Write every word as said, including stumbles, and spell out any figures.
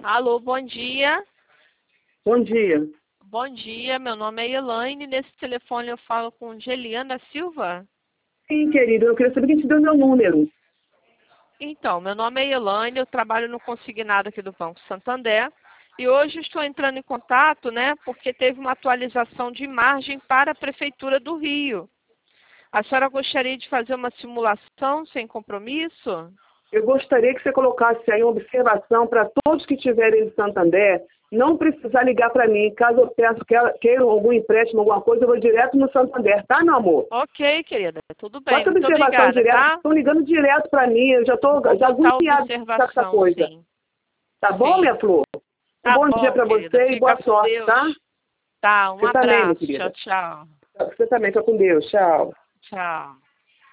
Alô, bom dia. Bom dia. Bom dia, meu nome é Elaine. Nesse telefone eu falo com Geliana Silva. Sim, querido, eu queria saber quem te deu meu número. Então, meu nome é Elaine, eu trabalho no consignado aqui do Banco Santander. E hoje estou entrando em contato, né, porque teve uma atualização de margem para a Prefeitura do Rio. A senhora gostaria de fazer uma simulação sem compromisso? Eu gostaria que você colocasse aí uma observação para todos que estiverem em Santander, não precisar ligar para mim. Caso eu peço, queiram algum empréstimo, alguma coisa, eu vou direto no Santander, tá, meu amor? Ok, querida, tudo bem. Bota Muito observação obrigada, direto, tá? estão ligando direto para mim, eu já estou Vou já botar agoniada com essa observação, coisa. sim. Tá bom, Sim. minha flor? Um Tá bom dia bom, para querida. você e Fica boa com sorte, Deus. tá? Tá, um Você também, minha abraço. Tchau, querida. tchau. Você também, fica com Deus. Tchau. Tchau.